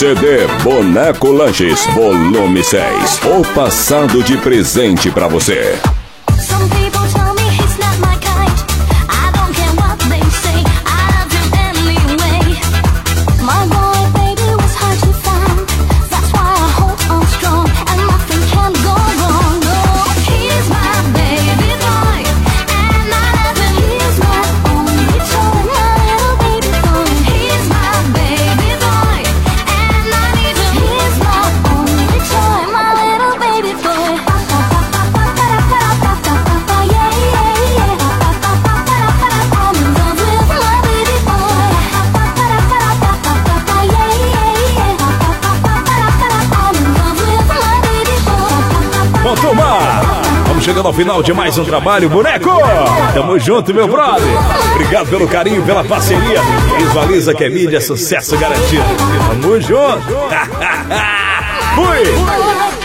CD Boneco Lanches, volume 6. O passado de presente pra você. Chegando ao final de mais um trabalho, Boneco. Tamo junto, meu brother. Obrigado pelo carinho, pela parceria. Visualiza que é mídia, sucesso garantido. Tamo junto. Fui.